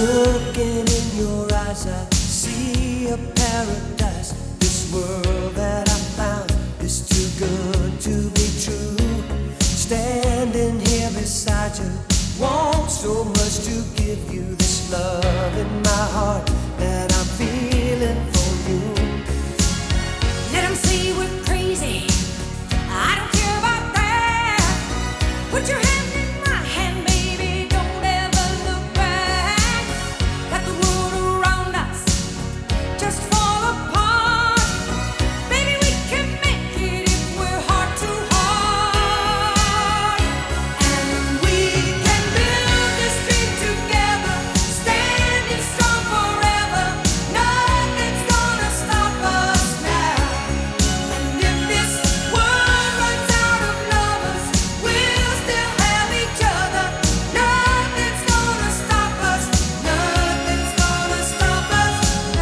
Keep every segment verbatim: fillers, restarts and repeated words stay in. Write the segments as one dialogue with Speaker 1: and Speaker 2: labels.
Speaker 1: Looking in your eyes, I see a paradise. This world that I found is too good to be true. Standing here beside you, want so much to give you this love in my heart that I'm feeling for you.
Speaker 2: Let 'em say we're crazy, I don't care about that. Put your hand in my hand, baby, don't ever look back. Let the world around us just fall apart. Baby, we can make it if we're heart to heart. And we can build this dream together, standing strong forever. Nothing's gonna stop us now. And if this world runs out of lovers, we'll still have each other. Nothing's gonna stop us. Nothing's gonna stop us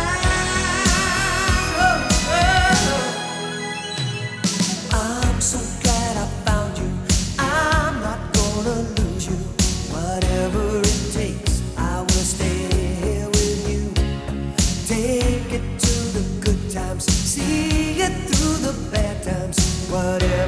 Speaker 2: now. Oh, oh.
Speaker 1: I'm so glad I found you. I'm not gonna lose you. Whatever it takes, I will stay here with you. Take it to the good times, see it through the bad times. Whatever